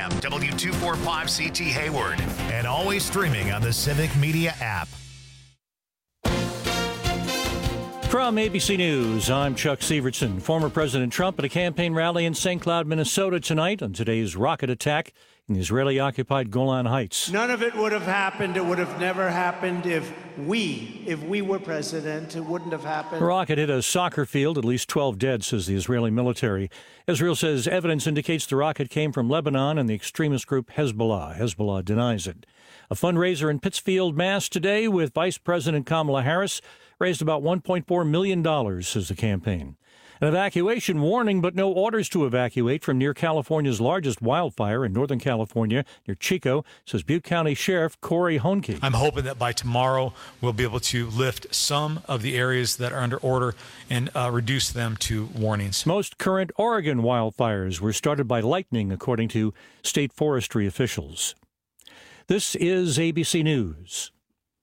FM, W245CT Hayward, and always streaming on the Civic Media app. From ABC News, I'm Chuck Severson. Former President Trump at a campaign rally in St. Cloud, Minnesota tonight on today's rocket attack in the Israeli-occupied Golan Heights. None of it would have happened. It would have never happened if we were president. It wouldn't have happened. The rocket hit a soccer field, at least 12 dead, says the Israeli military. Israel says evidence indicates the rocket came from Lebanon and the extremist group Hezbollah. Hezbollah denies it. A fundraiser in Pittsfield, Mass. Today with Vice President Kamala Harris raised about $1.4 million, says the campaign. An evacuation warning, but no orders to evacuate from near California's largest wildfire in Northern California, near Chico, says Butte County Sheriff Corey Honke. I'm hoping that by tomorrow we'll be able to lift some of the areas that are under order and reduce them to warnings. Most current Oregon wildfires were started by lightning, according to state forestry officials. This is ABC News.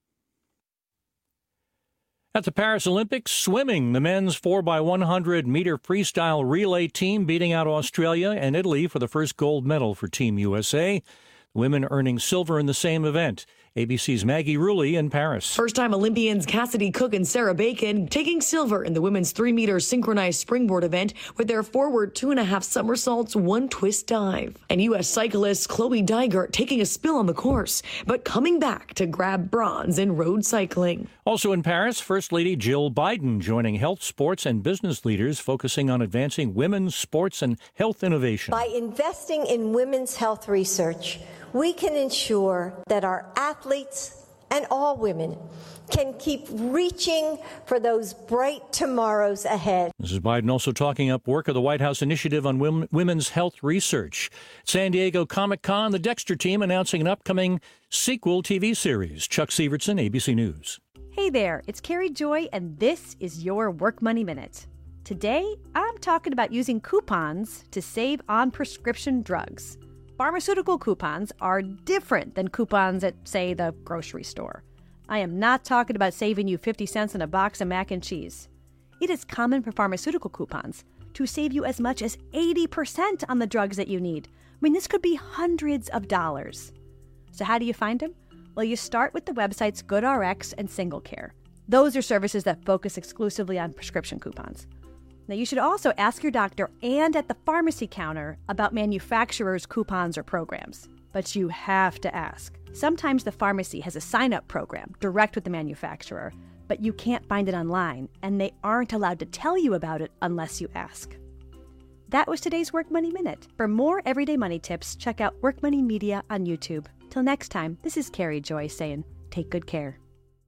At the Paris Olympics, swimming, the men's 4x100-meter freestyle relay team beating out Australia and Italy for the first gold medal for Team USA. The women earning silver in the same event. ABC's Maggie Rulli in Paris. First-time Olympians Cassidy Cook and Sarah Bacon taking silver in the women's 3-meter synchronized springboard event with their forward 2.5 somersaults, 1 twist dive. And U.S. cyclist Chloe Dygert taking a spill on the course, but coming back to grab bronze in road cycling. Also in Paris, First Lady Jill Biden joining health, sports, and business leaders focusing on advancing women's sports and health innovation. By investing in women's health research, we can ensure that our athletes and all women can keep reaching for those bright tomorrows ahead. Mrs. Biden also talking up work of the White House initiative on women's health research. San Diego Comic-Con, the Dexter team announcing an upcoming sequel TV series. Chuck Severson, ABC News. Hey there, it's Carrie Joy, and this is your Work Money Minute. Today, I'm talking about using coupons to save on prescription drugs. Pharmaceutical coupons are different than coupons at, say, the grocery store. I am not talking about saving you 50 cents on a box of mac and cheese. It is common for pharmaceutical coupons to save you as much as 80% on the drugs that you need. I mean, this could be hundreds of dollars. So how do you find them? Well, you start with the websites GoodRx and SingleCare. Those are services that focus exclusively on prescription coupons. Now, you should also ask your doctor and at the pharmacy counter about manufacturers' coupons or programs. But you have to ask. Sometimes the pharmacy has a sign-up program direct with the manufacturer, but you can't find it online, and they aren't allowed to tell you about it unless you ask. That was today's Work Money Minute. For more everyday money tips, check out Work Money Media on YouTube. Till next time, this is Carrie Joy saying, take good care.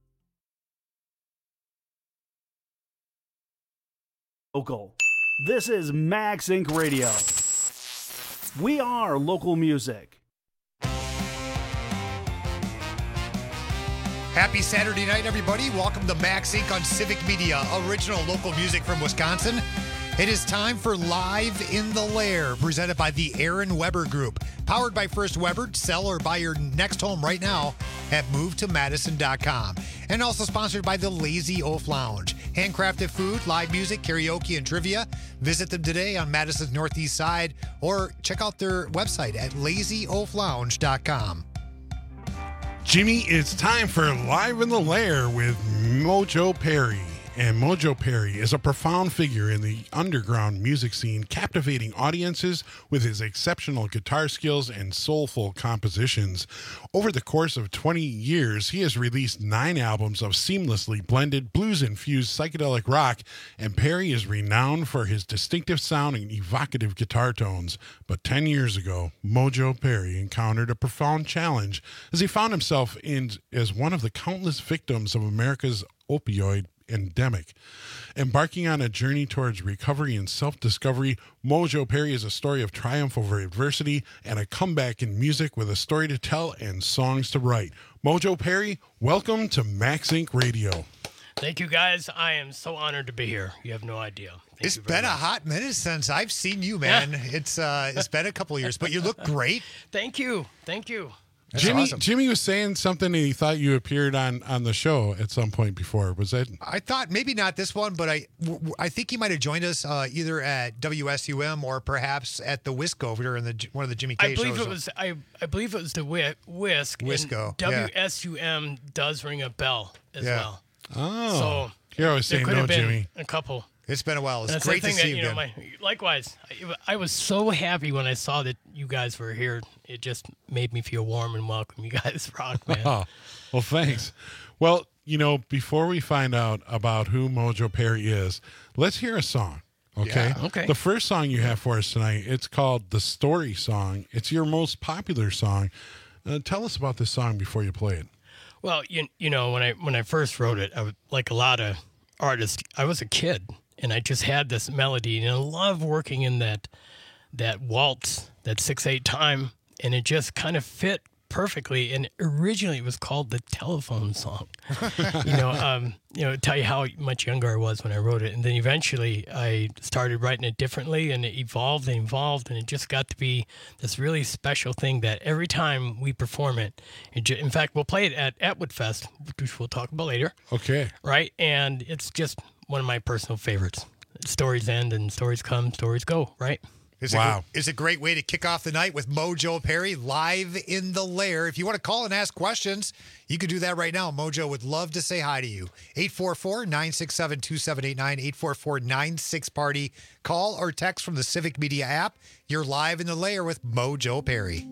Local. This is Max Inc. Radio. We are local music. Happy Saturday night, everybody. Welcome to Max Inc. on Civic Media, original local music from Wisconsin. It is time for Live in the Lair, presented by the Aaron Weber Group. Powered by First Weber. Sell or buy your next home right now at movetomadison.com. And also sponsored by the Lazy Oaf Lounge. Handcrafted food, live music, karaoke, and trivia. Visit them today on Madison's Northeast Side or check out their website at lazyoaflounge.com. Jimmy, it's time for Live in the Lair with Mojo Perry. And Mojo Perry is a profound figure in the underground music scene, captivating audiences with his exceptional guitar skills and soulful compositions. Over the course of 20 years, he has released 9 albums of seamlessly blended blues-infused psychedelic rock, and Perry is renowned for his distinctive sound and evocative guitar tones. But 10 years ago, Mojo Perry encountered a profound challenge as he found himself as one of the countless victims of America's opioid endemic. Embarking on a journey towards recovery and self-discovery, Mojo Perry is a story of triumph over adversity and a comeback in music with a story to tell and songs to write. Mojo Perry, welcome to Max Inc. Radio. Thank you, guys. I am so honored to be here. You have no idea. It's been a hot minute since I've seen you, man. Yeah. It's been a couple of years, but you look great. Thank you. Thank you. That's Jimmy, awesome. Jimmy was saying something and he thought you appeared on the show at some point before. Was that? I thought maybe not this one, but I think he might have joined us either at WSUM or perhaps at the Wisco in one of the Jimmy K I believe shows. it was. I believe it was the Whisk. Wisco, and WSUM does ring a bell as well. Oh, So you're always there saying could no, have been Jimmy. a couple. It's been a while. It's That's great the to thing see that, you you know, again. likewise, I was so happy when I saw that you guys were here. It just made me feel warm and welcome. You guys rock, man. Oh, well, thanks. Well, before we find out about who Mojo Perry is, let's hear a song. Okay. Yeah, okay. The first song you have for us tonight, it's called The Story Song. It's your most popular song. Tell us about this song before you play it. Well, you know, when I first wrote it, I was, like a lot of artists, I was a kid and I just had this melody and I love working in that waltz, that 6/8 time, and it just kind of fit perfectly. And originally it was called the Telephone Song. Tell you how much younger I was when I wrote it, and then eventually I started writing it differently, and it evolved and evolved, and it just got to be this really special thing that every time we perform it, in fact, we'll play it at Atwood Fest, which we'll talk about later. Okay. Right, and it's just one of my personal favorites. Stories end and stories come, stories go. Right. It's a great way to kick off the night with Mojo Perry live in the Lair. If you want to call and ask questions, you can do that right now. Mojo would love to say hi to you. 844-967-2789, 844-96-PARTY. Call or text from the Civic Media app. You're live in the Lair with Mojo Perry.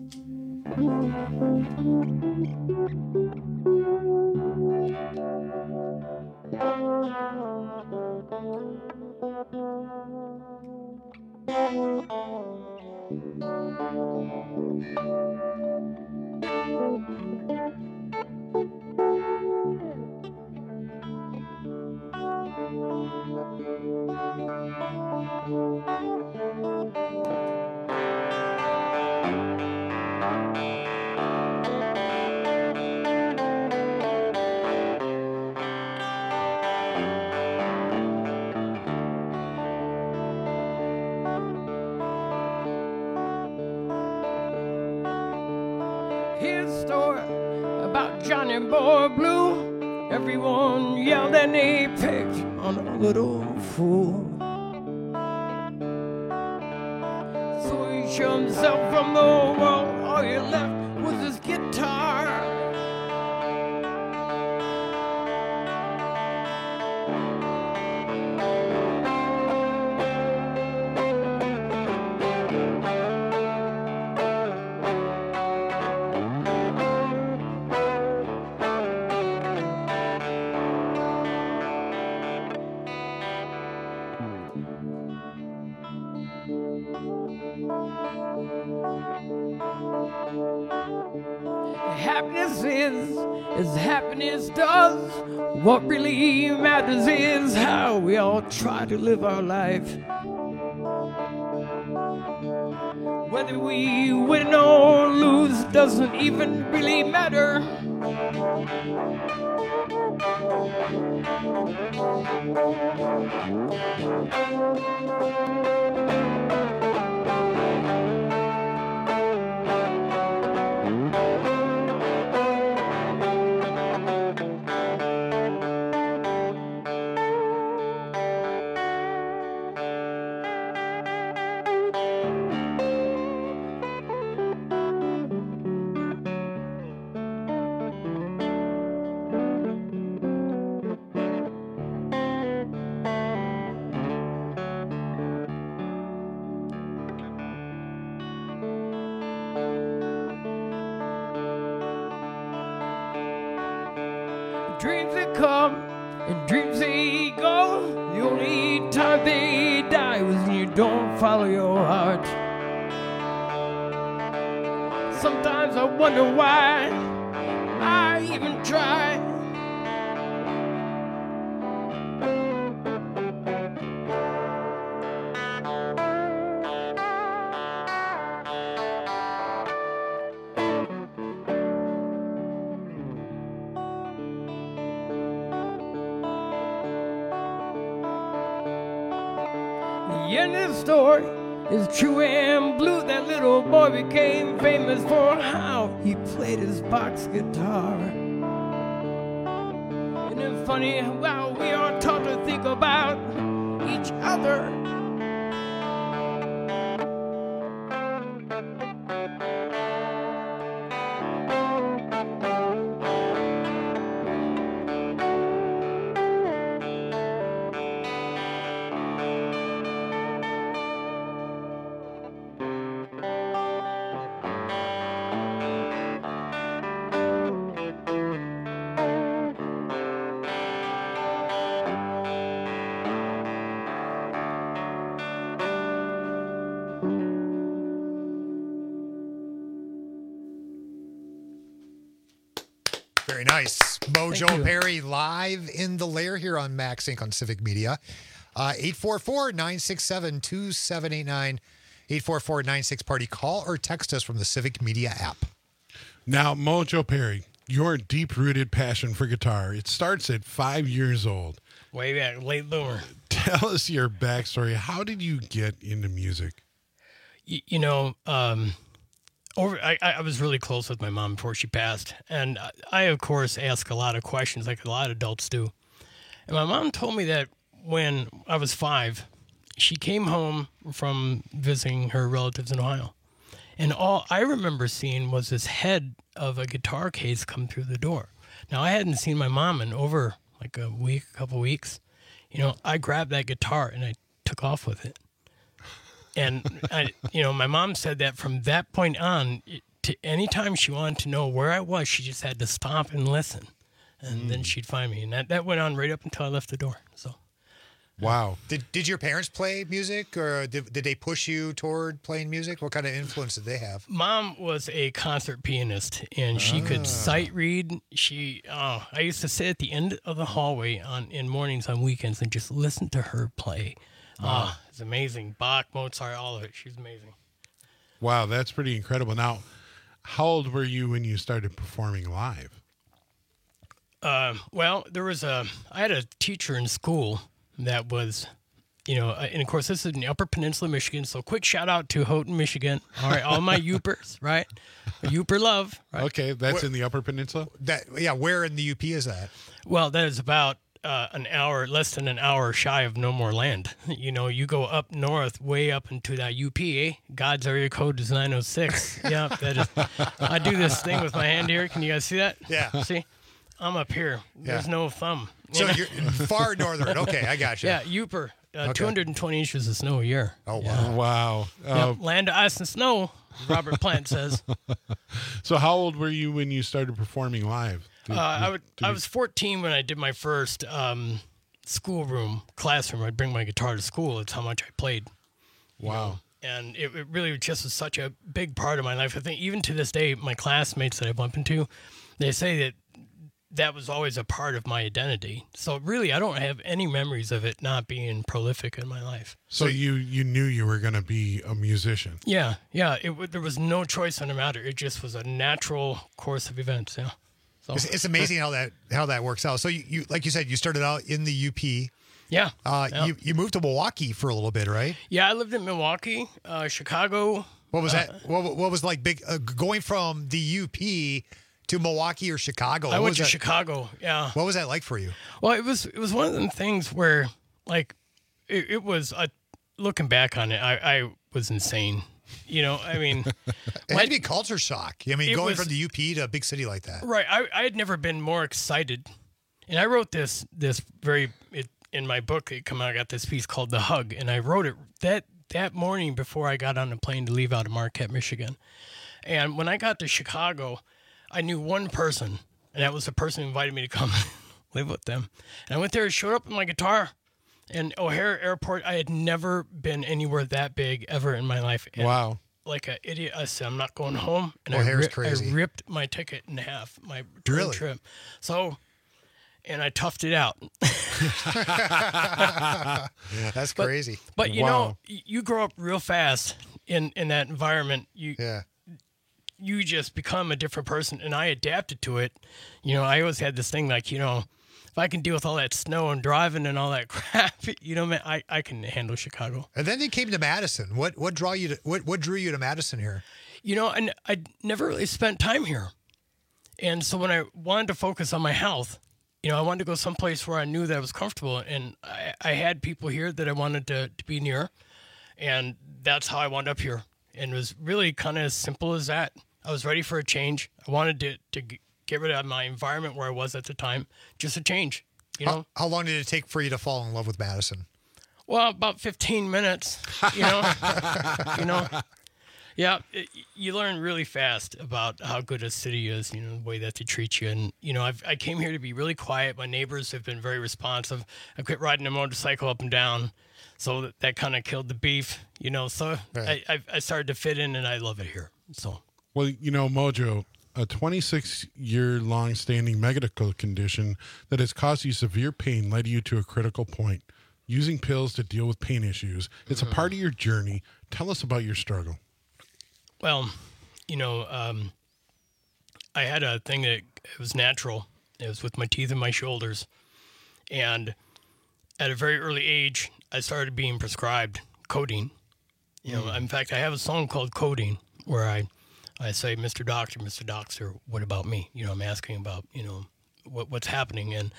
Here's a story about Johnny Boy Blue. Everyone yelled and they picked on a little fool. So he showed himself from the world. All he left was his guitar. Happiness is as happiness does. What really matters is how we all try to live our life. Whether we win or lose doesn't even really matter. Dreams that come and dreams they go. The only time they die was when you don't follow your heart. Sometimes I wonder why I even try. The end of the story is true and blue. That little boy became famous for how he played his box guitar. Isn't it funny how we are taught to think about each other? Very nice. Mojo Perry live in the lair here on Max Inc. on Civic Media. 844-967-2789. 844-96-PARTY. Call or text us from the Civic Media app. Now, Mojo Perry, your deep-rooted passion for guitar, it starts at 5 years old. Way back, late bloomer. Tell us your backstory. How did you get into music? I was really close with my mom before she passed. And I, of course, ask a lot of questions like a lot of adults do. And my mom told me that when I was 5, she came home from visiting her relatives in Ohio. And all I remember seeing was this head of a guitar case come through the door. Now, I hadn't seen my mom in over like a couple weeks. I grabbed that guitar and I took off with it. And, my mom said that from that point on, to any time she wanted to know where I was, she just had to stop and listen. And then she'd find me. And that went on right up until I left the door. So, wow. Did your parents play music, or did they push you toward playing music? What kind of influence did they have? Mom was a concert pianist, and she could sight read. I used to sit at the end of the hallway in mornings on weekends and just listen to her play. It's amazing. Bach, Mozart, all of it. She's amazing. Wow, that's pretty incredible. Now, how old were you when you started performing live? Well, I had a teacher in school that was, and of course this is in the Upper Peninsula, Michigan. So quick shout out to Houghton, Michigan. All right, all my Yoopers, right? Yooper love. Right? Okay, that's in the Upper Peninsula? Where in the UP is that? Well, that is about less than an hour shy of No More Land. You go up north, way up into that UP, eh? God's area code is 906. Yeah, that is. I do this thing with my hand here. Can you guys see that? Yeah. See? I'm up here. There's no thumb. So you're far northern. Okay, I got you. Yeah, Yooper. 220 inches of snow a year. Oh, wow. Yeah. Wow. Land of ice and snow, Robert Plant says. So how old were you when you started performing live? I was 14 when I did my first classroom. I'd bring my guitar to school. That's how much I played. Wow. And it really just was such a big part of my life. I think even to this day, my classmates that I bump into, they say that was always a part of my identity. So really, I don't have any memories of it not being prolific in my life. So you knew you were going to be a musician? Yeah. There was no choice in the matter. It just was a natural course of events, yeah. So. It's amazing how that works out. So you like you said, you started out in the UP. Yeah. You moved to Milwaukee for a little bit, right? Yeah, I lived in Milwaukee, Chicago. What was that? What was like big going from the UP to Milwaukee or Chicago? I went to Chicago. Yeah. What was that like for you? Well, it was one of them things where, like, it was looking back on it, I was insane. I mean, it had to be a culture shock. I mean, going from the UP to a big city like that. Right. I had never been more excited, and I wrote this in my book. I got this piece called "The Hug," and I wrote it that morning before I got on the plane to leave out of Marquette, Michigan. And when I got to Chicago, I knew one person, and that was the person who invited me to come live with them. And I went there, showed up with my guitar. And O'Hare Airport, I had never been anywhere that big ever in my life. And wow. Like an idiot, I said, I'm not going home. And O'Hare's I crazy. ripped my ticket in half, my return trip. So, and I toughed it out. That's crazy. But you know, you grow up real fast in that environment. You just become a different person. And I adapted to it. I always had this thing like, if I can deal with all that snow and driving and all that crap, you know, man, I can handle Chicago. And then you came to Madison. What drew you to Madison here? You know, and I never really spent time here. And so when I wanted to focus on my health, you know, I wanted to go someplace where I knew that I was comfortable. And I had people here that I wanted to be near. And that's how I wound up here. And it was really kind of as simple as that. I was ready for a change. I wanted to get rid of my environment where I was at the time. Just a change, you know. How long did it take for you to fall in love with Madison? Well, about 15 minutes, you know. You know. Yeah, you learn really fast about how good a city is, you know, the way that they treat you. And, you know, I came here to be really quiet. My neighbors have been very responsive. I quit riding a motorcycle up and down, so that kind of killed the beef, you know. So right. I started to fit in, and I love it here. So. Well, you know, Mojo, a 26-year-long standing medical condition that has caused you severe pain led you to a critical point, using pills to deal with pain issues. It's a part of your journey. Tell us about your struggle. Well, you know, I had a thing that it was natural. It was with my teeth and my shoulders. And at a very early age, I started being prescribed codeine. You know, in fact, I have a song called Codeine where I say, Mr. Doctor, what about me? You know, I'm asking about, you know, what's happening. And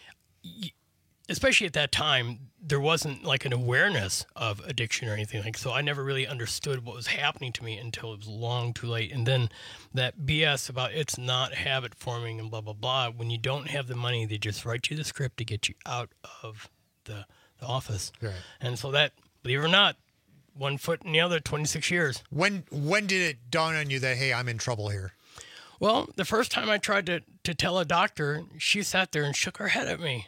especially at that time, there wasn't like an awareness of addiction or anything like so. I never really understood what was happening to me until it was long too late. And then that BS about it's not habit forming and blah, blah, blah. When you don't have the money, they just write you the script to get you out of the office. Right. And so that, believe it or not, one foot in the other, 26 years. When did it dawn on you that, hey, I'm in trouble here? Well, the first time I tried to tell a doctor, she sat there and shook her head at me.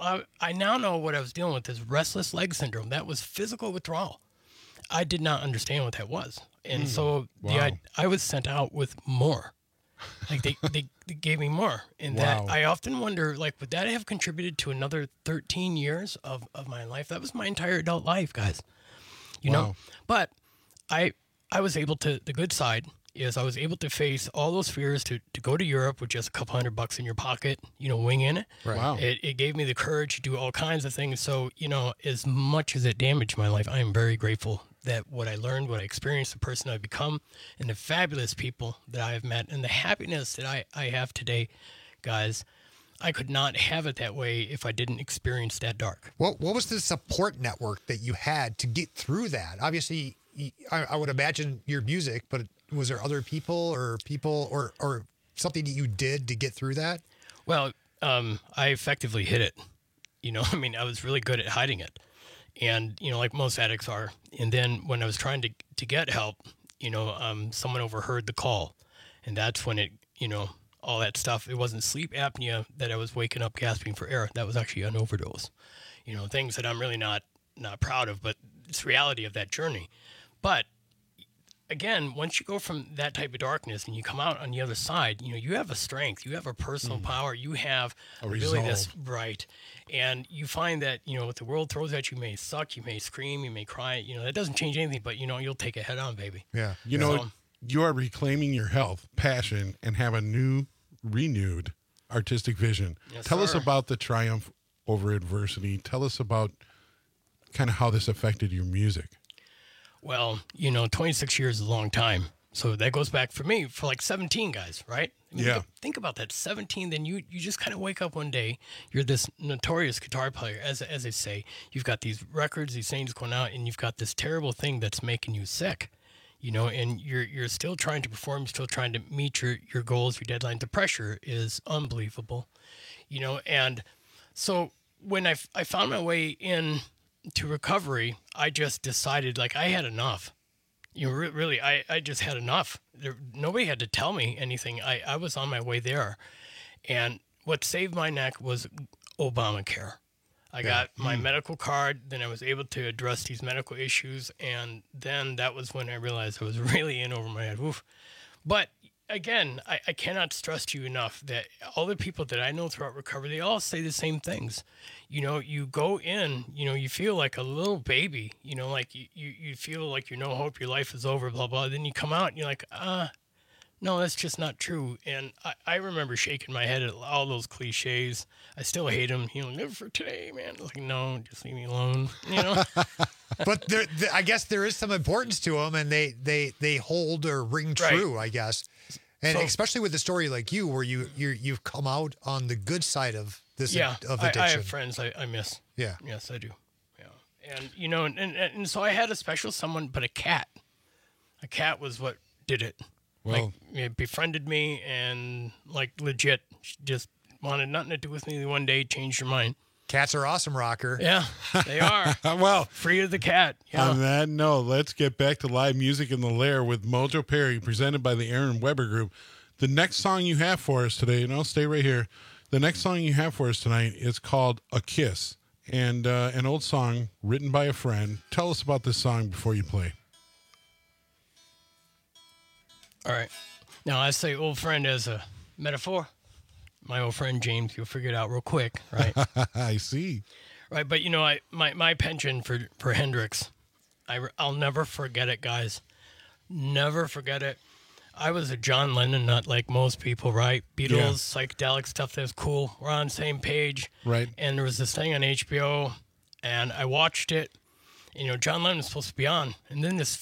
I now know what I was dealing with, is restless leg syndrome. That was physical withdrawal. I did not understand what that was. And so I was sent out with more. Like they gave me more. And that I often wonder, like, would that have contributed to another 13 years of my life? That was my entire adult life, guys. You know? But I was able to, the good side is I was able to face all those fears to go to Europe with just a couple $100 in your pocket, you know, winging it. Right. Wow. It gave me the courage to do all kinds of things. So, you know, as much as it damaged my life, I am very grateful that what I learned, what I experienced, the person I've become, and the fabulous people that I have met, and the happiness that I have today, guys, I could not have it that way if I didn't experience that dark. What was the support network that you had to get through that? Obviously, I would imagine your music, but was there other people or something that you did to get through that? Well, I effectively hid it. You know, I mean, I was really good at hiding it. And, you know, like most addicts are. And then when I was trying to get help, you know, someone overheard the call. And that's when it, you know, all that stuff. It wasn't sleep apnea that I was waking up gasping for air. That was actually an overdose. You know, things that I'm really not proud of, but it's reality of that journey. But again, once you go from that type of darkness and you come out on the other side, you know, you have a strength, you have a personal power, you have really this right. And you find that, you know, what the world throws at you, may suck, you may scream, you may cry, you know, that doesn't change anything, but, you know, you'll take it head on, baby. Yeah. You know, you are reclaiming your health, passion, and have a renewed artistic vision. Yes, Tell us sir. about the triumph over adversity. Tell us about kind of how this affected your music. Well, you know, 26 years is a long time. So that goes back for me for like 17 guys, right? I mean, yeah. Think about that. 17, then you just kind of wake up one day. You're this notorious guitar player, as they say. You've got these records, these things going out, and you've got this terrible thing that's making you sick. You know, and you're still trying to perform, still trying to meet your goals, your deadlines. The pressure is unbelievable, you know. And so when I found my way in to recovery, I just decided, like, I had enough. You know, really, I just had enough. Nobody had to tell me anything. I was on my way there. And what saved my neck was Obamacare. I got my medical card, then I was able to address these medical issues, and then that was when I realized I was really in over my head. Oof. But again, I cannot stress to you enough that all the people that I know throughout recovery, they all say the same things. You know, you go in, you know, you feel like a little baby, you know, like you feel like you no hope, your life is over, blah, blah. Then you come out and you're like, No, that's just not true. And I remember shaking my head at all those cliches. I still hate them. Live for today, man. Like, no, just leave me alone. But I guess there is some importance to them, and they hold or ring true, I guess. And especially with a story like you, where you've come out on the good side of this of addiction. I have friends I miss. Yeah. Yes, I do. Yeah. And and so I had a special someone, but a cat. A cat was what did it. Well, it befriended me and legit just wanted nothing to do with me. One day changed her mind. Cats are awesome, Rocker. Yeah, they are. Well, free of the cat. Yeah. On that note, let's get back to live music in the Lair with Mojo Perry, presented by the Aaron Weber Group. The next song you have for us today, and I'll stay right here. The next song you have for us tonight is called "A Kiss," and an old song written by a friend. Tell us about this song before you play. All right. Now, I say old friend as a metaphor. My old friend James, you'll figure it out real quick, right? I see. Right, but my penchant for Hendrix, I'll never forget it, guys. Never forget it. I was a John Lennon nut like most people, right? Beatles, psychedelic stuff that's cool. We're on the same page. Right. And there was this thing on HBO, and I watched it. John Lennon was supposed to be on. And then this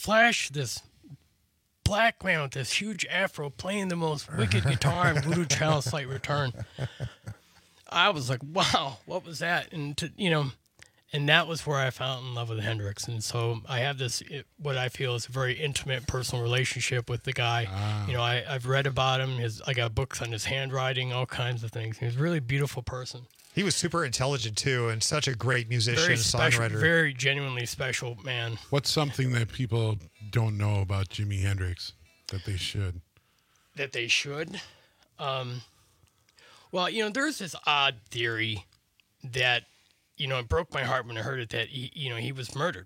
black man with this huge afro playing the most wicked guitar in Voodoo Child Slight Return. I was like, wow, what was that? And and that was where I fell in love with Hendrix. And so I have what I feel is a very intimate personal relationship with the guy. I've read about him. I got books on his handwriting, all kinds of things. He was a really beautiful person. He was super intelligent too, and such a great musician, very special, songwriter. Very genuinely special man. What's something that people don't know about Jimi Hendrix that they should? That they should? Well, there's this odd theory that, it broke my heart when I heard it, that he was murdered.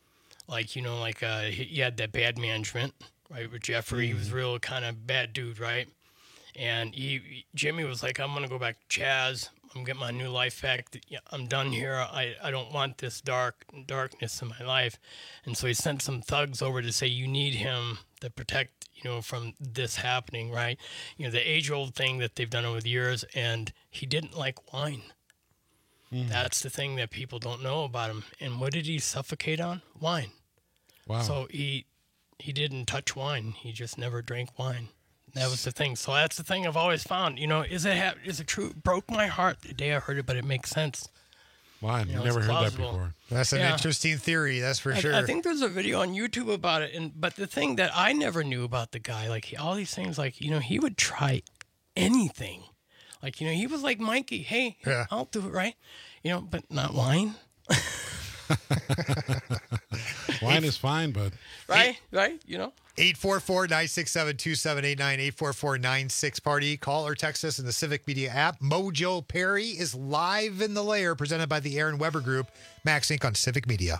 He had that bad management, right, with Jeffrey. He was a real kind of bad dude, right? And Jimmy was like, I'm going to go back to Chaz. I'm getting my new life back. I'm done here. I don't want this darkness in my life. And so he sent some thugs over to say, you need him to protect, from this happening, right? The age-old thing that they've done over the years. And he didn't like wine. That's the thing that people don't know about him. And what did he suffocate on? Wine. Wow. So he didn't touch wine. He just never drank wine. That was the thing. So that's the thing I've always found. Is it true? It broke my heart the day I heard it, but it makes sense. Wow, I've never heard plausible. that before. That's an interesting theory, that's for sure. I think there's a video on YouTube about it. But the thing that I never knew about the guy, all these things, he would try anything. He was like Mikey. Hey, I'll do it, right? But not wine. Wine is fine, but... Right? 844-967-2789, 844-96-PARTY. Call or text us in the Civic Media app. Mojo Perry is live in the Lair, presented by the Aaron Weber Group. Max Inc. on Civic Media.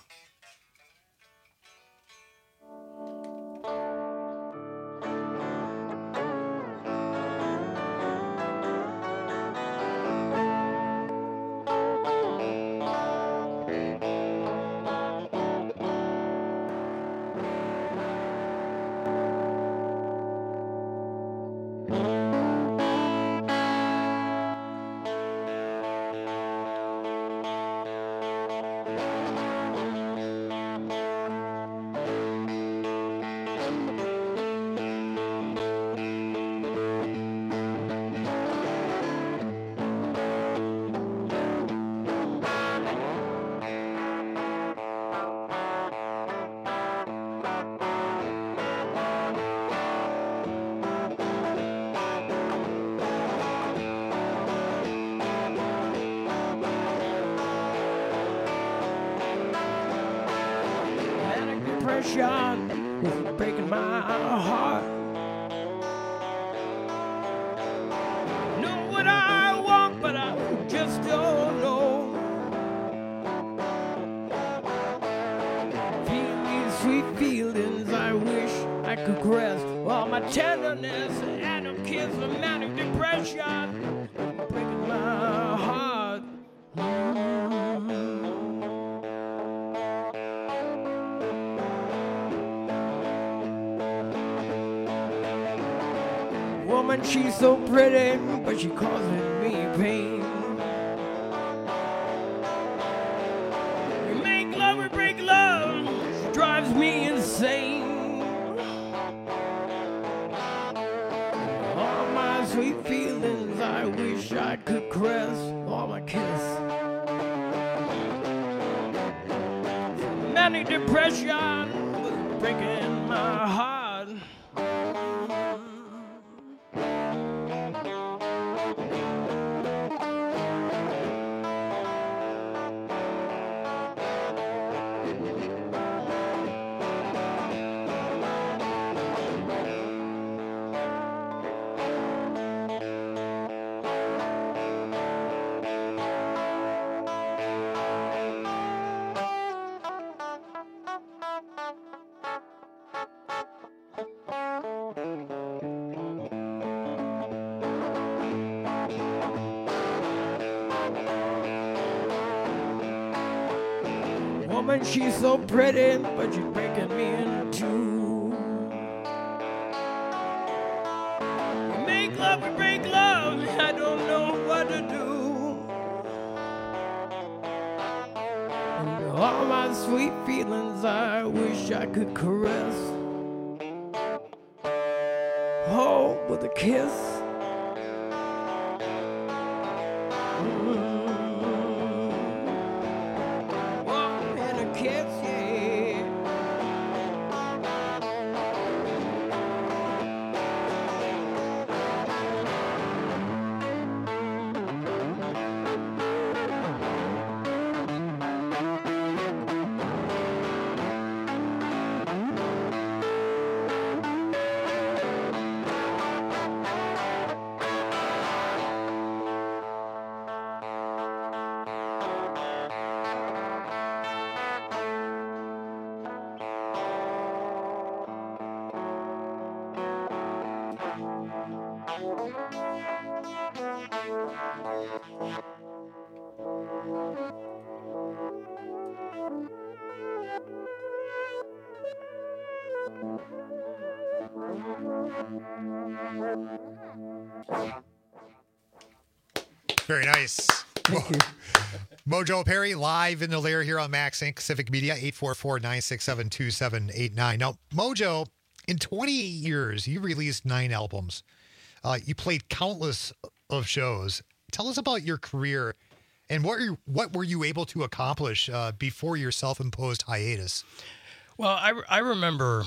Depression is breaking my heart. Know what I want, but I just don't know. Feeling these sweet feelings, I wish I could caress all my tenderness and a kiss of manic depression breaking my heart. Woman, she's so pretty, but she causing me pain. We make love, we break love, she drives me insane. All my sweet feelings, I wish I could caress, all my kiss. Manic depression was breaking my heart. Woman, she's so pretty, but she's breaking me in two. We make love, we break love, I don't know what to do. And all my sweet feelings, I wish I could caress. Oh, with a kiss. Very nice. Thank you. Mojo Perry live in the lair here on Max Inc. Civic Media, 844-967-2789. Now, Mojo, in 28 years, you released 9 albums. You played countless of shows. Tell us about your career and what were you able to accomplish before your self-imposed hiatus? Well, I remember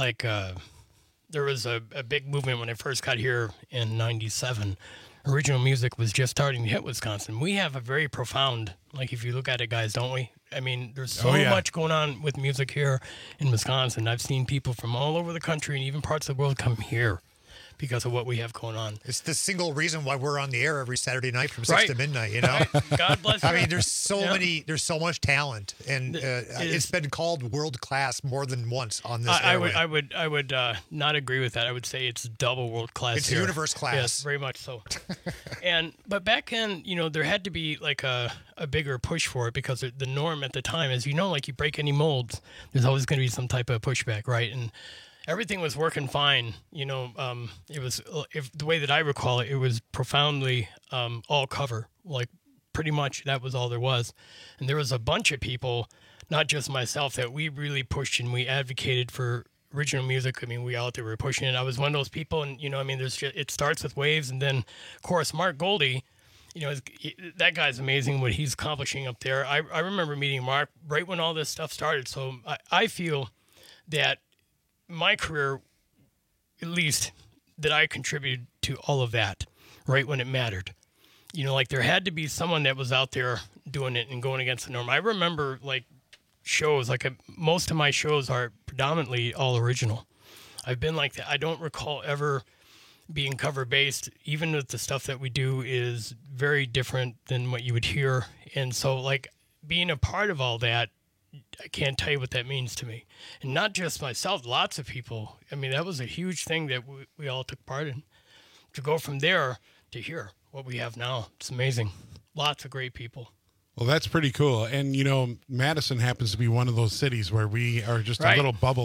there was a big movement when I first got here in 97. Original music was just starting to hit Wisconsin. We have a very profound, if you look at it, guys, don't we? I mean, there's so much going on with music here in Wisconsin. I've seen people from all over the country and even parts of the world come here because of what we have going on. It's the single reason why we're on the air every Saturday night from 6 to midnight, you know? God bless you. I mean, there's so much talent, and it's been called world-class more than once on this airway. I would not agree with that. I would say it's double world-class. It's here. universe class. Yes, very much so. But back then, there had to be a bigger push for it because the norm at the time, as you know, you break any molds, there's always going to be some type of pushback, right? And everything was working fine. It was, if the way that I recall it, it was profoundly all cover. Pretty much that was all there was. And there was a bunch of people, not just myself, that we really pushed and we advocated for original music. I mean, we out there were pushing it. I was one of those people, and it starts with waves, and then of course Mark Goldie. That guy's amazing what he's accomplishing up there. I remember meeting Mark right when all this stuff started. So I feel that my career, at least, that I contributed to all of that right when it mattered. There had to be someone that was out there doing it and going against the norm. I remember shows, most of my shows are predominantly all original. I've been like that. I don't recall ever being cover based. Even with the stuff that we do is very different than what you would hear. And so being a part of all that, I can't tell you what that means to me. And not just myself, lots of people. I mean, that was a huge thing that we all took part in. To go from there to here, what we have now, it's amazing. Lots of great people. Well, that's pretty cool. And, Madison happens to be one of those cities where we are just a little bubble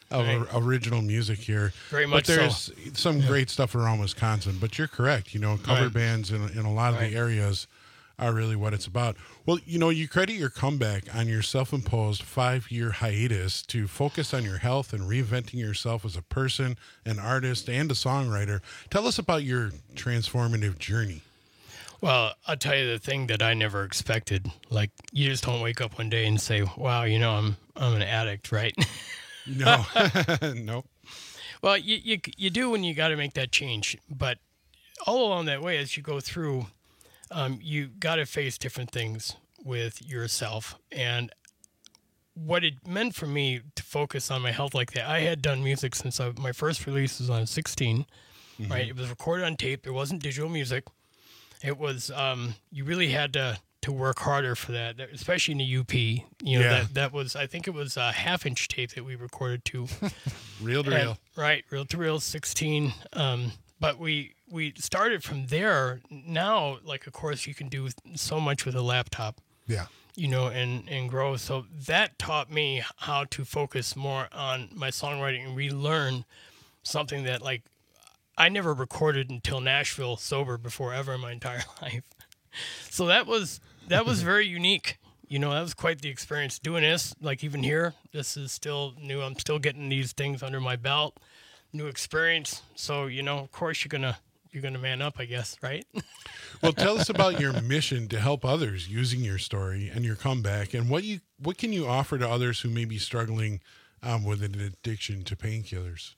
of original music here. Very much but there's some great stuff around Wisconsin. But you're correct. Cover bands in a lot of the areas are really what it's about. Well, you credit your comeback on your self-imposed 5-year hiatus to focus on your health and reinventing yourself as a person, an artist, and a songwriter. Tell us about your transformative journey. Well, I'll tell you the thing that I never expected. Like, you just don't wake up one day and say, wow, I'm an addict, right? No. Nope. Well, you do when you got to make that change. But all along that way, as you go through, you got to face different things with yourself. And what it meant for me to focus on my health like that, I had done music since my first release was on 16, right? It was recorded on tape. It wasn't digital music. It was, you really had to work harder for that, especially in the UP. That was, I think it was a half-inch tape that we recorded to. Reel to reel. Right, reel to reel, 16. But we started from there. Now, of course, you can do so much with a laptop. Yeah. And grow. So that taught me how to focus more on my songwriting and relearn something that, I never recorded until Nashville sober before ever in my entire life. So that was very unique. That was quite the experience doing this. Even here, this is still new. I'm still getting these things under my belt. New experience. So, of course you're gonna man up, I guess, right? Well, tell us about your mission to help others using your story and your comeback, and what can you offer to others who may be struggling with an addiction to painkillers?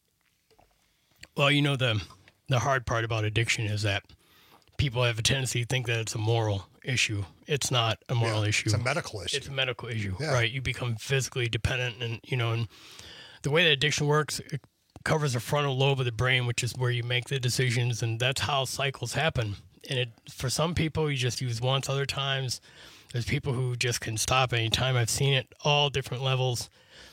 Well, the hard part about addiction is that people have a tendency to think that it's a moral issue. It's not a moral issue. It's a medical issue. It's a medical issue, right? You become physically dependent, and and the way that addiction works, it covers the frontal lobe of the brain, which is where you make the decisions, and that's how cycles happen. And for some people, you just use once. Other times, there's people who just can stop anytime. I've seen it all different levels.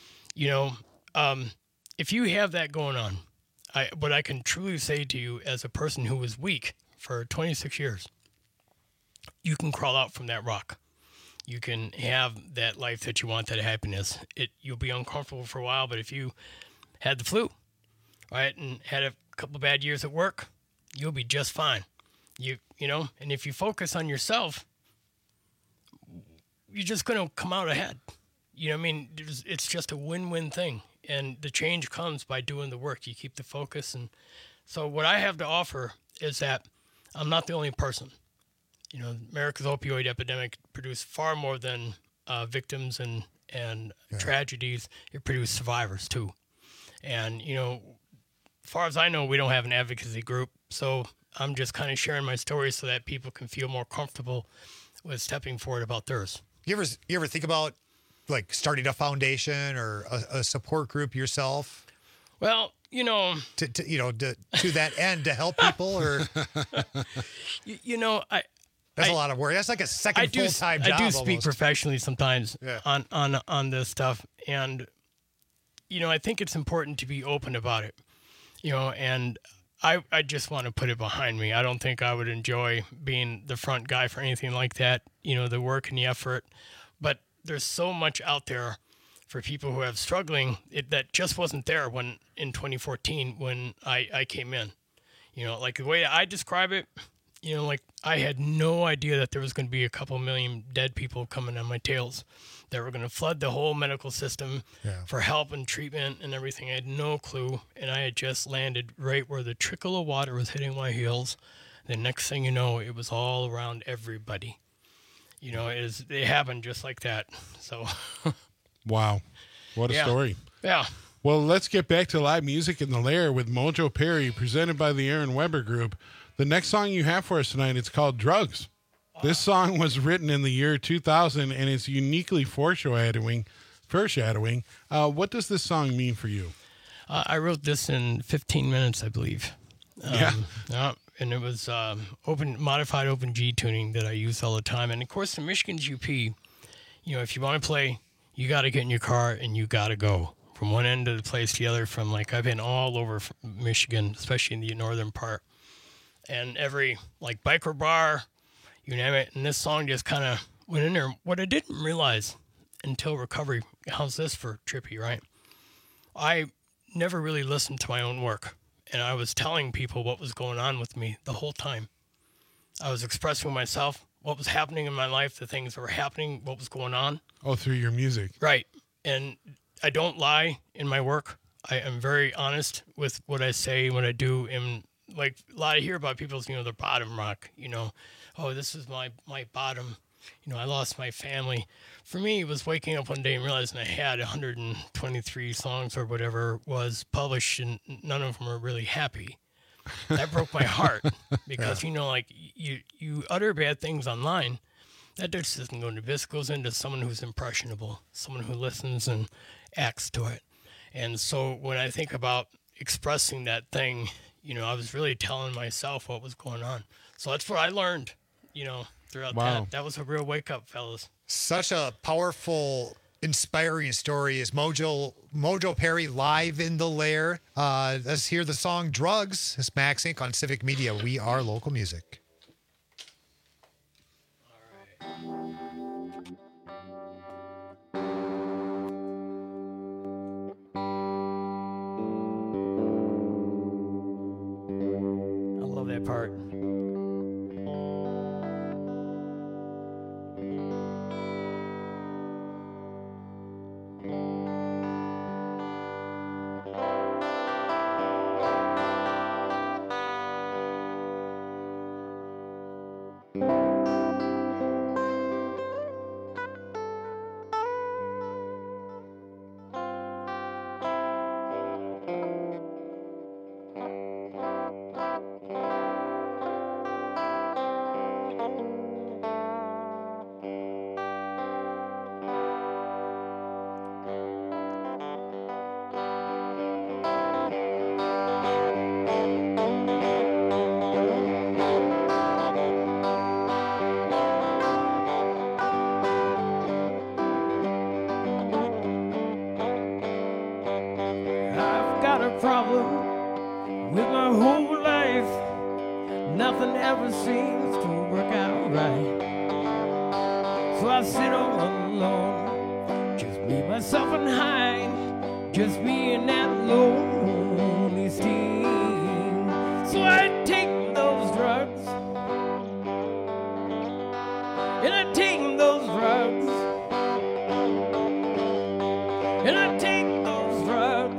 If you have that going on, what I can truly say to you as a person who was weak for 26 years, you can crawl out from that rock. You can have that life that you want, that happiness. You'll be uncomfortable for a while, but if you had the flu, right, and had a couple of bad years at work, you'll be just fine. And if you focus on yourself, you're just going to come out ahead. It's just a win-win thing. And the change comes by doing the work. You keep the focus. And so what I have to offer is that I'm not the only person. America's opioid epidemic produced far more than victims and tragedies. It produced survivors, too. And, as far as I know, we don't have an advocacy group. So I'm just kind of sharing my story so that people can feel more comfortable with stepping forward about theirs. You ever think about starting a foundation or a support group yourself? Well, to that end, to help people, or that's a lot of work. That's like a second full-time job. I do speak almost professionally sometimes on this stuff, and I think it's important to be open about it. And I just want to put it behind me. I don't think I would enjoy being the front guy for anything like that. The work and the effort, but there's so much out there for people who have struggling that just wasn't there in 2014 when I came in. The way I describe it, I had no idea that there was going to be a couple million dead people coming on my tails that were going to flood the whole medical system for help and treatment and everything. I had no clue, and I had just landed right where the trickle of water was hitting my heels. The next thing you know, it was all around everybody. It happened just like that. So, wow, what a story! Yeah. Well, let's get back to live music in the Lair with Mojo Perry, presented by the Aaron Weber Group. The next song you have for us tonight, it's called Drugs. This song was written in the year 2000, and it's uniquely foreshadowing. What does this song mean for you? I wrote this in 15 minutes, I believe. Yeah. And it was modified open G tuning that I use all the time. And of course, the Michigan's UP, if you want to play, you got to get in your car and you got to go from one end of the place to the other. I've been all over Michigan, especially in the northern part, and every biker bar, you name it. And this song just kind of went in there. What I didn't realize until recovery, how's this for trippy, right? I never really listened to my own work, and I was telling people what was going on with me the whole time. I was expressing myself, what was happening in my life, the things that were happening, what was going on. Oh, through your music. Right. And I don't lie in my work. I am very honest with what I say, what I do. And like a lot I hear about people's, their bottom rock, oh, this is my bottom. I lost my family. For me, it was waking up one day and realizing I had 123 songs or whatever was published, and none of them were really happy. That broke my heart because, you utter bad things online. That just doesn't go into this. It goes into someone who's impressionable, someone who listens and acts to it. And so when I think about expressing that thing, I was really telling myself what was going on. So that's what I learned, throughout that. That was a real wake-up, fellas. Such a powerful, inspiring story is Mojo Perry live in the Lair. Let's hear the song Drugs. It's Max Inc. on Civic Media. We are local music. I love that part. Problem with my whole life. Nothing ever seems to work out right. So I sit all alone, just me, myself, and hide, just me and that lonely steam. So I take those drugs, and I take those drugs, and I take those drugs.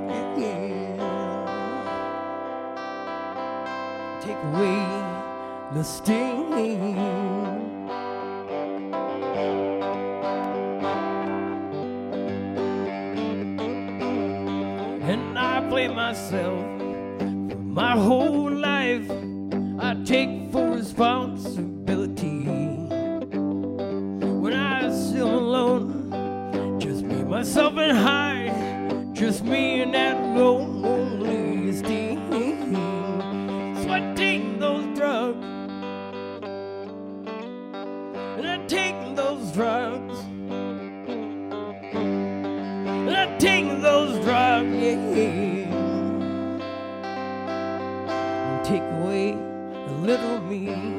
Take away the sting. And I blame myself for my whole life. I take full responsibility. When I sit alone, just me, myself, and hide, just me and that lonely steam. I take those drugs, and I take those drugs, and I take those drugs, yeah, and take away a little me.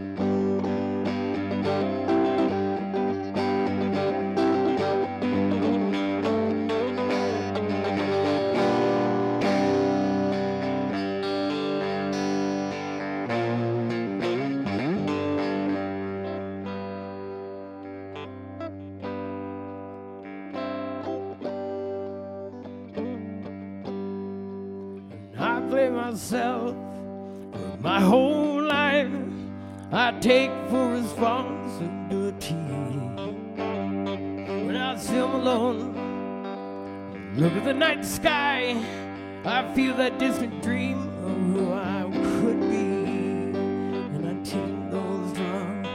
Myself for my whole life. I take full responsibility. When I sit alone, look at the night sky, I feel that distant dream of who I could be. And I take those drugs,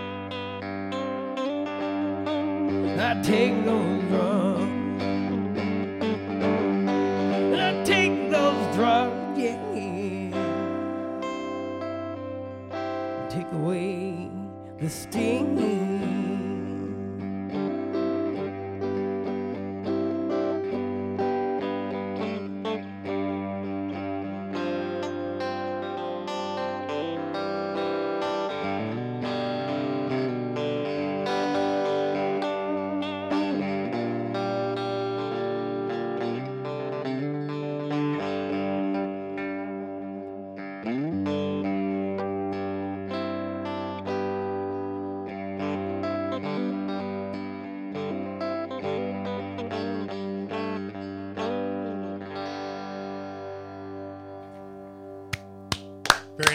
I take those drugs, and I take those drugs, yeah. Take away the sting.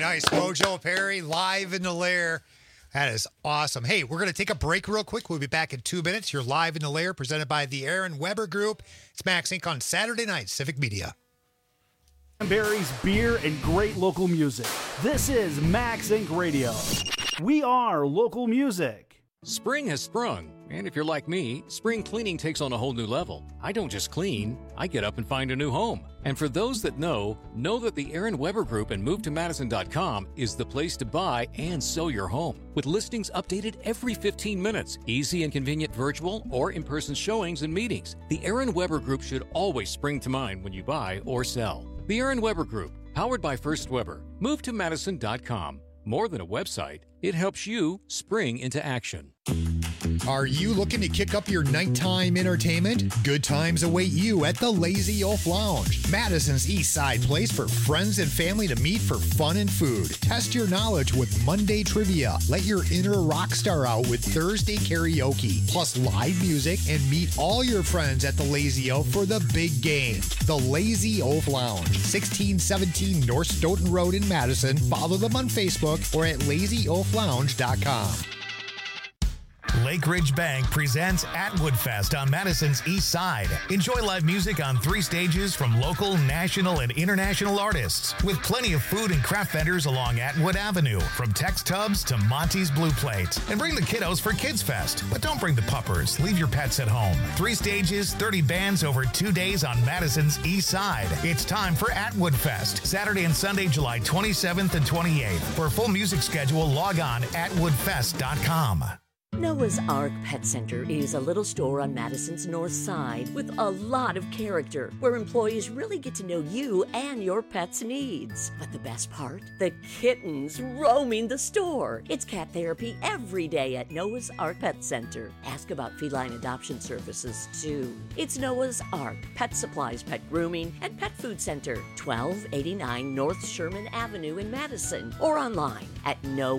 nice. Mojo Perry live in the lair. That is awesome. Hey, we're going to take a break real quick. We'll be back in 2 minutes. You're live in the lair, presented by the Aaron Weber Group. It's Max Inc. on Saturday night, Civic Media. Berries, beer, and great local music. This is Max Inc. Radio. We are local music. Spring has sprung, and if you're like me, spring cleaning takes on a whole new level. I don't just clean, I get up and find a new home. And for those that know that the Aaron Weber Group and MoveToMadison.com is the place to buy and sell your home. With listings updated every 15 minutes, easy and convenient virtual or in-person showings and meetings, the Aaron Weber Group should always spring to mind when you buy or sell. The Aaron Weber Group, powered by First Weber. MoveToMadison.com. More than a website, it helps you spring into action. Are you looking to kick up your nighttime entertainment? Good times await you at the Lazy Oaf Lounge, Madison's East Side place for friends and family to meet for fun and food. Test your knowledge with Monday trivia. Let your inner rock star out with Thursday karaoke, plus live music, and meet all your friends at the Lazy Oaf for the big game. The Lazy Oaf Lounge, 1617 North Stoughton Road in Madison. Follow them on Facebook or at lazyoaflounge.com. Lake Ridge Bank presents Atwood Fest on Madison's East Side. Enjoy live music on 3 stages from local, national, and international artists, with plenty of food and craft vendors along Atwood Avenue, from Tex Tubs to Monty's Blue Plate. And bring the kiddos for Kids Fest, but don't bring the puppers. Leave your pets at home. 3 stages, 30 bands over 2 days on Madison's East Side. It's time for Atwood Fest, Saturday and Sunday, July 27th and 28th. For a full music schedule, log on atwoodfest.com. Noah's Ark Pet Center is a little store on Madison's north side with a lot of character, where employees really get to know you and your pet's needs. But the best part? The kittens roaming the store. It's cat therapy every day at Noah's Ark Pet Center. Ask about feline adoption services, too. It's Noah's Ark Pet Supplies, Pet Grooming, and Pet Food Center, 1289 North Sherman Avenue in Madison, or online at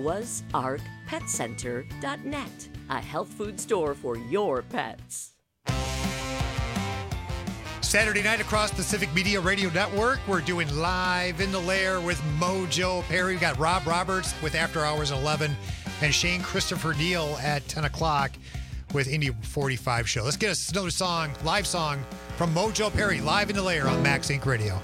noahsarkpetcenter.net. A health food store for your pets. Saturday night across the Civic Media Radio Network, we're doing Live in the Lair with Mojo Perry. We got Rob Roberts with After Hours at 11 and Shane Christopher Neal at 10 o'clock with Indy 45 show. Let's get us another song, live song from Mojo Perry, Live in the Lair on Max Inc. Radio.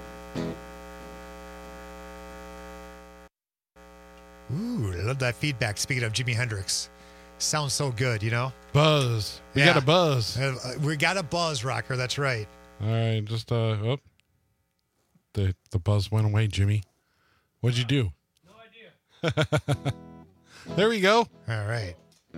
Ooh, I love that feedback. Speaking of Jimi Hendrix. Sounds so good, you know? Buzz. We got a buzz. We got a buzz, Rocker. That's right. All right, just the buzz went away, Jimmy. What'd you do? No idea. There we go. All right.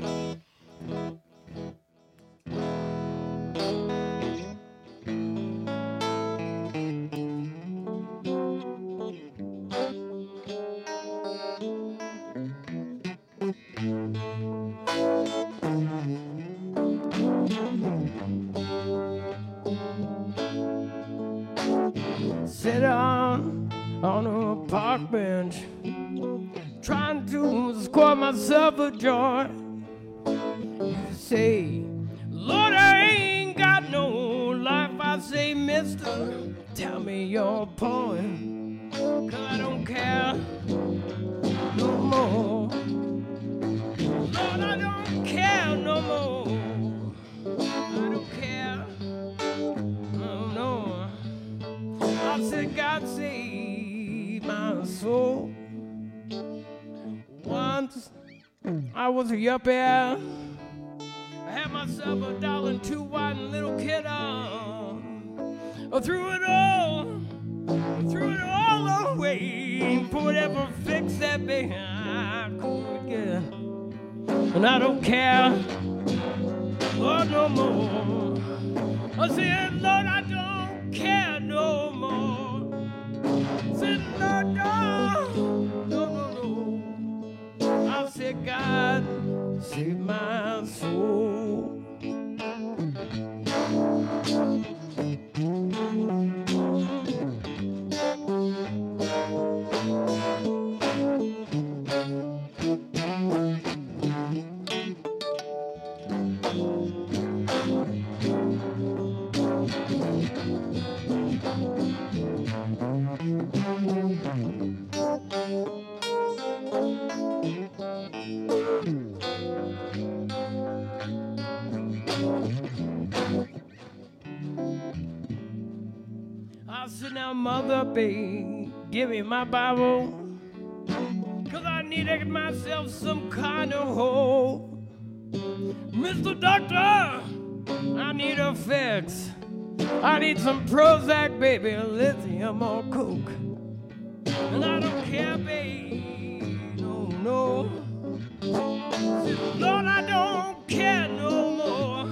Sit on a park bench, trying to score myself a joy. You say, Lord, I ain't got no life. I say, mister, tell me your poem, 'cause I don't care no more. Lord, I don't care no more. I don't care. Oh, no. I said, God save my soul. Once I was a yuppie. I had myself $1.02 white and little kid on. I threw it all away for whatever fix that baby I could get. And I don't care, Lord, no more. I said, Lord, I don't care no more. I said, Lord, no. I said, God, save my soul. Mother, babe, give me my Bible, 'cause I need to get myself some kind of hope. Mr. Doctor, I need a fix. I need some Prozac, baby, lithium or coke. And I don't care, babe, no. Lord, I don't care no more.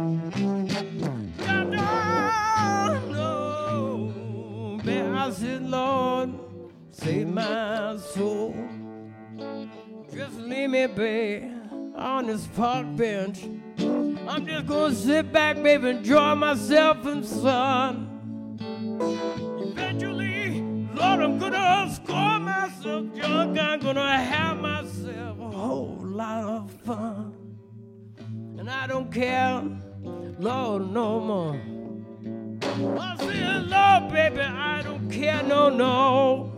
I don't know. Babe, I said, Lord, save my soul. Just leave me, babe, on this park bench. I'm just gonna sit back, baby, enjoy myself in the sun. Eventually, Lord, I'm gonna score myself drunk. I'm gonna have myself a whole lot of fun. And I don't care, Lord, no more. I said, Lord, baby, I don't care, no.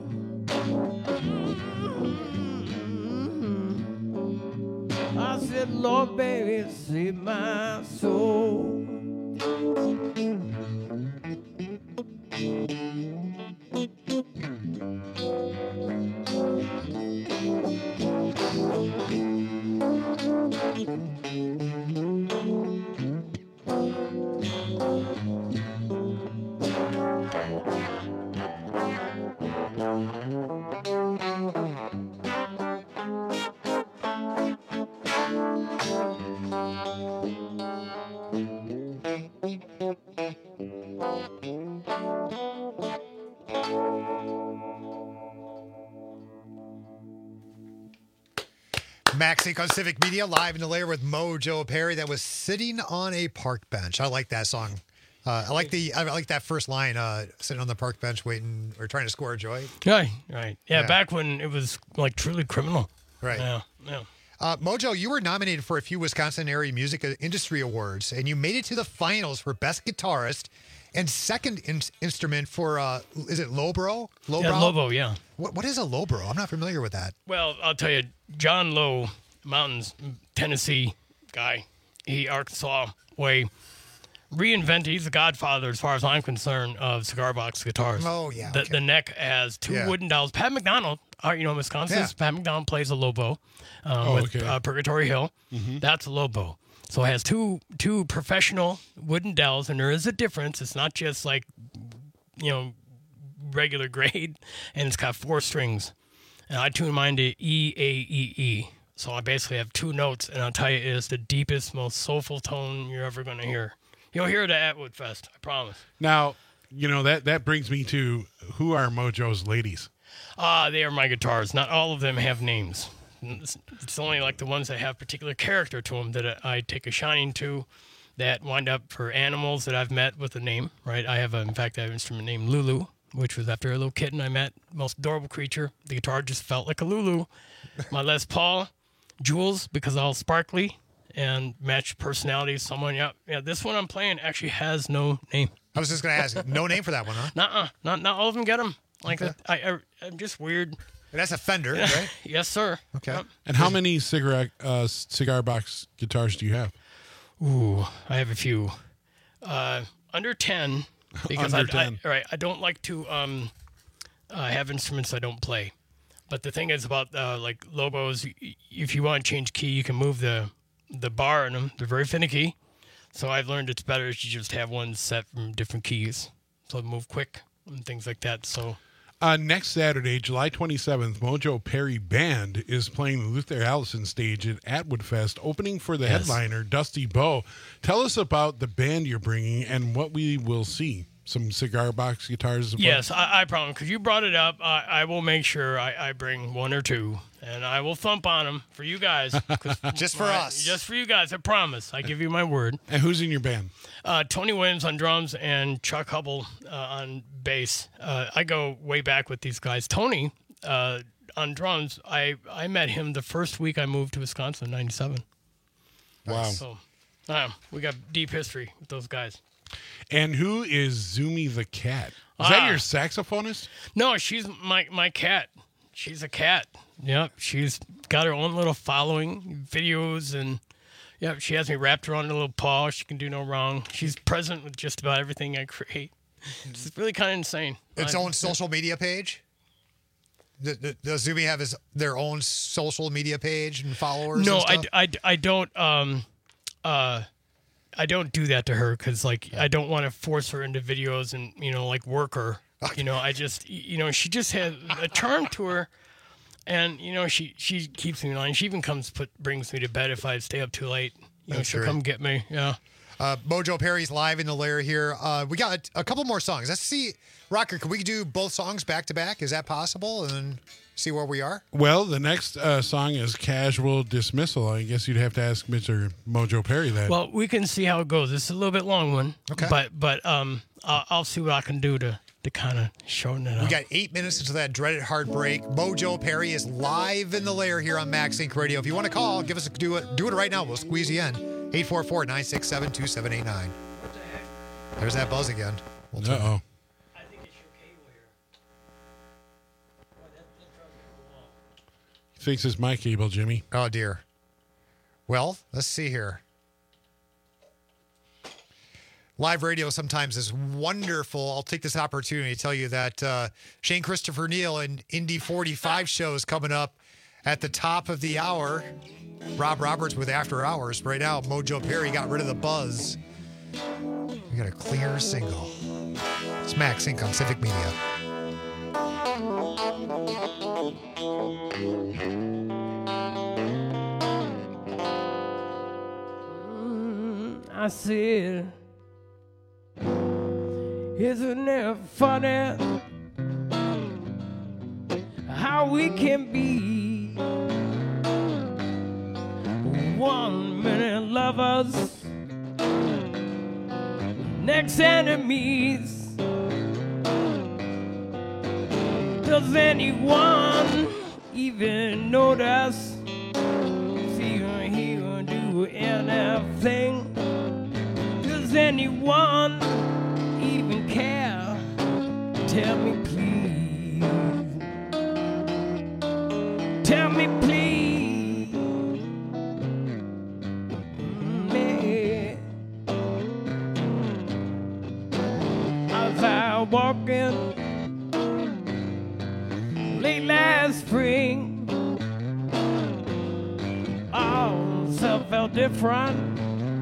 I said, Lord, baby, save my soul. Max Inc. on Civic Media, live in the lair with Mojo Perry. That was Sitting on a Park Bench. I like that song. I like that first line, sitting on the park bench waiting or trying to score a joy. Right. Yeah, back when it was like truly criminal. Right. Yeah. Mojo, you were nominated for a few Wisconsin area music industry awards, and you made it to the finals for Best Guitarist and second instrument for, is it Lowbrow? Yeah, Lobo, yeah. What is a Lowbrow? I'm not familiar with that. Well, I'll tell you, John Lowe, Mountains, Tennessee guy, Arkansas way, reinvented, he's the godfather, as far as I'm concerned, of cigar box guitars. Oh, yeah. The neck has two wooden dowels. Pat McDonald, Wisconsin's Pat McDonald plays a Lobo with Purgatory Hill. Mm-hmm. That's a Lobo. So it has two professional wooden dowels, and there is a difference. It's not just like, regular grade, and it's got 4 strings. And I tune mine to E, A, E, E. So I basically have 2 notes, and I'll tell you, it is the deepest, most soulful tone you're ever going to hear. You'll hear it at Woodfest, I promise. Now, that brings me to, who are Mojo's ladies? They are my guitars. Not all of them have names. It's only like the ones that have particular character to them that I take a shining to, that wind up for animals that I've met with a name, right? I have an instrument named Lulu, which was after a little kitten I met, most adorable creature. The guitar just felt like a Lulu. My Les Paul, Jules, because all sparkly and match personality of someone. Yeah. This one I'm playing actually has no name. I was just going to ask, no name for that one, huh? Nuh-uh. Not all of them get them. Like that. I'm just weird. That's a Fender, right? Yes, sir. Okay. Yep. And how many cigar box guitars do you have? Ooh, I have a few. Under 10. Because Under 10. I don't like to have instruments I don't play. But the thing is about like Lobos, if you want to change key, you can move the bar in them. They're very finicky. So I've learned it's better if you just have one set from different keys. So move quick and things like that. So next Saturday, July 27th, Mojo Perry Band is playing the Luther Allison stage at Atwood Fest, opening for the headliner, Dusty Bowe. Tell us about the band you're bringing and what we will see. Some cigar box guitars? Yes, I promise. Because you brought it up, I will make sure I bring 1 or 2, and I will thump on them for you guys. Just for us. Just for you guys, I promise. I give you my word. And who's in your band? Tony Williams on drums and Chuck Hubble on bass. I go way back with these guys. Tony, on drums, I met him the first week I moved to Wisconsin in 97. Wow. So we got deep history with those guys. And who is Zumi the cat? Is that your saxophonist? No, she's my cat. She's a cat. Yep, she's got her own little following, videos, and she has me wrapped around her little paw. She can do no wrong. She's present with just about everything I create. It's really kind of insane. Its own social media page? Does Zumi have their own social media page and followers? No, and stuff? I don't. I don't do that to her because, like, I don't want to force her into videos and like work her. I just she just has a charm to her, and she keeps me in line. She even brings me to bed if I stay up too late. She'll come get me. Yeah. Mojo Perry's live in the lair here. We got a couple more songs. Let's see, Rocker. Can we do both songs back to back? Is that possible? And then see where we are. Well, the next song is Casual Dismissal. I guess you'd have to ask Mr. Mojo Perry that. Well, we can see how it goes. It's a little bit long one. Okay. But I'll see what I can do to kind of shorten it up. We got 8 minutes until that dreaded heartbreak. Mojo Perry is live in the lair here on Max Inc. Radio. If you want to call, do it right now. We'll squeeze you in. 844-967-2789. There's that buzz again. Uh-oh. He thinks it's my cable, Jimmy. Oh, dear. Well, let's see here. Live radio sometimes is wonderful. I'll take this opportunity to tell you that Shane Christopher Neal and Indy 45 show is coming up at the top of the hour. Rob Roberts with After Hours. Right now, Mojo Perry got rid of the buzz. We got a clear single. It's Max Inc. on Civic Media. I said, isn't it funny how we can be 1 minute lovers, next enemies? Does anyone even notice? See her here do anything? Does anyone even care? Tell me please. Tell me please. Me. As I walk in late last spring, all stuff felt different.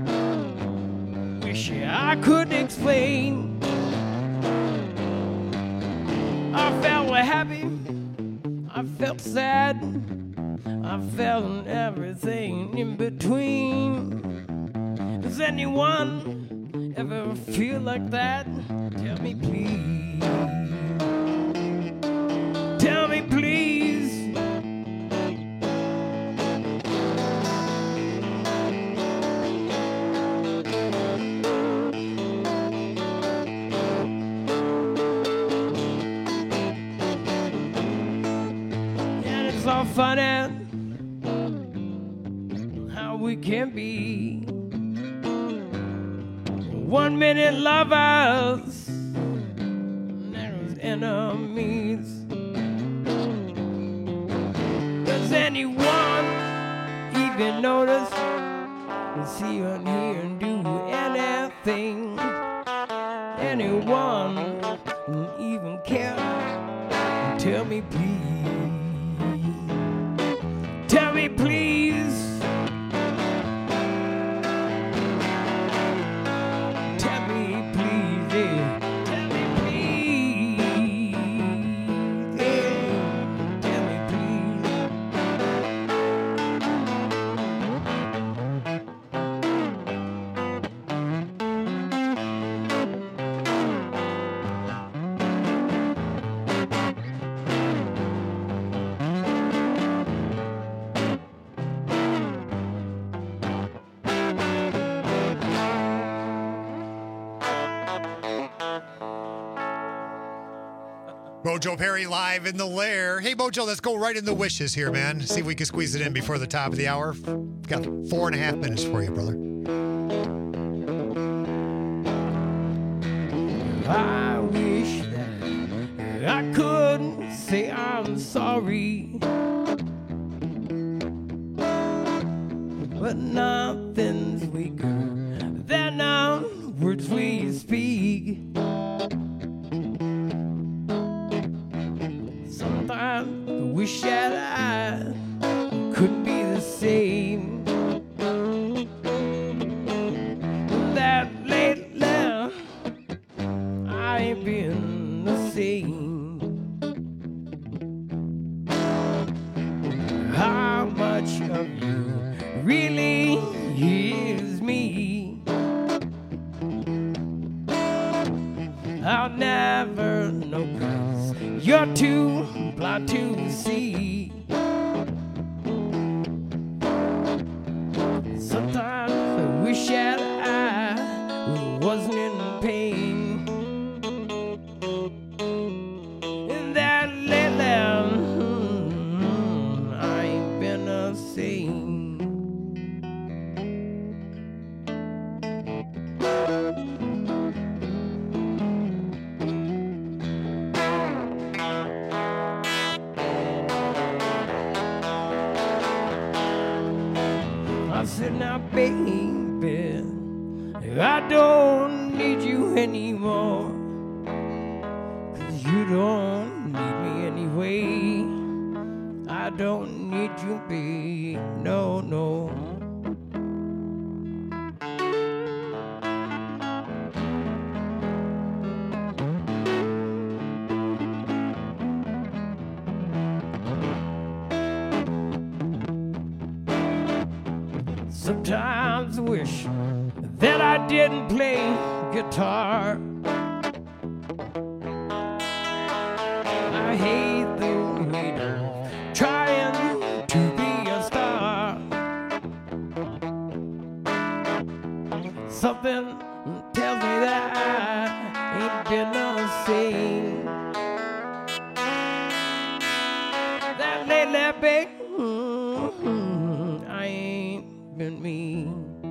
Wish I could explain. I felt happy, I felt sad, I felt everything in between. Does anyone ever feel like that? Tell me please. Tell me please. And it's all funny how we can be 1 minute lovers, next enemies. Does anyone even notice? See her here and do anything? Anyone even care? Tell me please. Tell me please. Tell me please. Yeah. Tell me please. Yeah. Tell me please. Mojo Perry live in the lair. Hey, Mojo, let's go right in the wishes here, man. See if we can squeeze it in before the top of the hour. Got 4.5 minutes for you, brother. I wish that I could say I'm sorry, but nothing's weaker than the words we speak. said, now, baby, I don't need you anymore. 'Cause you don't need me anyway. I don't need you, babe. No, no. Sometimes I wish that I didn't play guitar. I hate the weight of trying to be a star. Something tells me that I ain't been the same. That lately, babe, I ain't been me.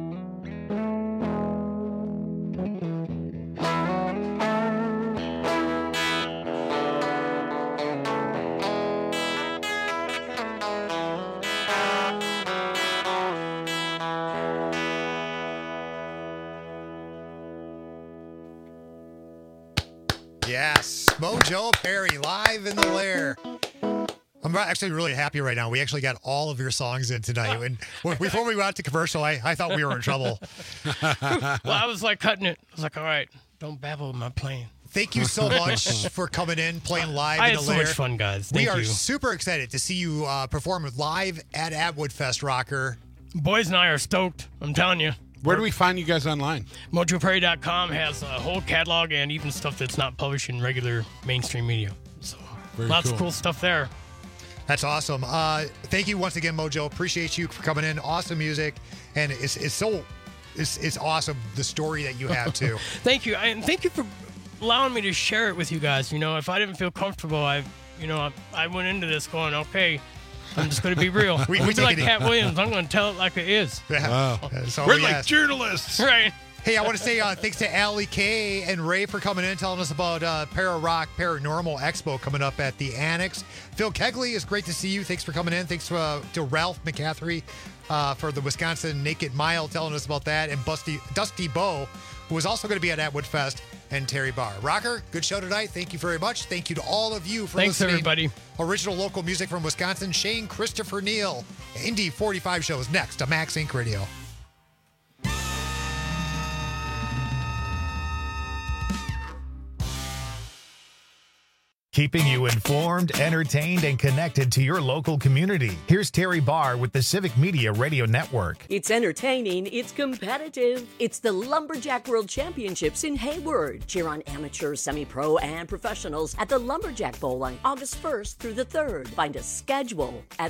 Yes, Mojo Perry live in the Lair. I'm actually really happy right now. We actually got all of your songs in tonight. And before we went out to commercial, I thought we were in trouble. Well, I was like cutting it. I was like, all right, don't babble with my playing. Thank you so much for coming in, playing live I in had the so Lair. much fun, guys. We Thank are you. super excited to see you perform live at Atwood Fest, Rocker. Boys and I are stoked. I'm telling you. Where do we find you guys online? MojoPerry.com has a whole catalog and even stuff that's not published in regular mainstream media. So lots of cool stuff there. That's awesome. Thank you once again, Mojo. Appreciate you for coming in. Awesome music, and it's awesome the story that you have too. Thank you, and thank you for allowing me to share it with you guys. You know, if I didn't feel comfortable, I went into this going, okay, I'm just going to be real. We We're take like it- Cat Williams. I'm going to tell it like it is. Yeah. So, We're yes. like journalists. Right. Hey, I want to say thanks to Allie K and Ray for coming in, telling us about Para-Rock Paranormal Expo coming up at the Annex. Phil Kegley, it's great to see you. Thanks for coming in. Thanks to Ralph McCaffrey for the Wisconsin Naked Mile, telling us about that. And Dusty Bow, who is also going to be at Atwood Fest, and Terry Barr. Rocker, good show tonight. Thank you very much. Thank you to all of you for Thanks, listening. everybody. Original local music from Wisconsin, Shane Christopher Neal. Indy 45 shows next to Max Inc. Radio. Keeping you informed, entertained, and connected to your local community. Here's Terry Barr with the Civic Media Radio Network. It's entertaining, it's competitive. It's the Lumberjack World Championships in Hayward. Cheer on amateurs, semi-pro, and professionals at the Lumberjack Bowl on August 1st through the 3rd. Find a schedule at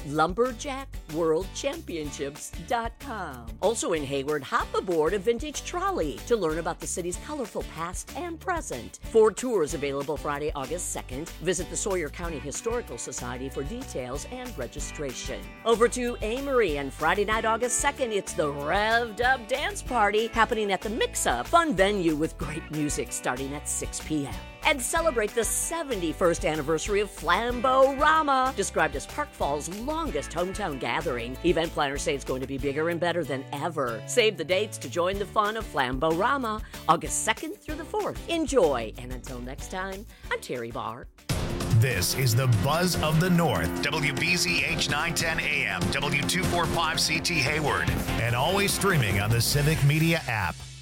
lumberjackworldchampionships.com. Also in Hayward, hop aboard a vintage trolley to learn about the city's colorful past and present. 4 tours available Friday, August 2nd. Visit the Sawyer County Historical Society for details and registration. Over to Amory, and Friday night, August 2nd, it's the Revved Up Dance Party happening at the Mix-Up, fun venue with great music starting at 6 p.m. And celebrate the 71st anniversary of Flambo-Rama, described as Park Fall's longest hometown gathering. Event planners say it's going to be bigger and better than ever. Save the dates to join the fun of Flambo-Rama, August 2nd through the 4th. Enjoy, and until next time, I'm Terry Barr. This is the Buzz of the North. WBZH 910 AM, W245CT Hayward, and always streaming on the Civic Media app.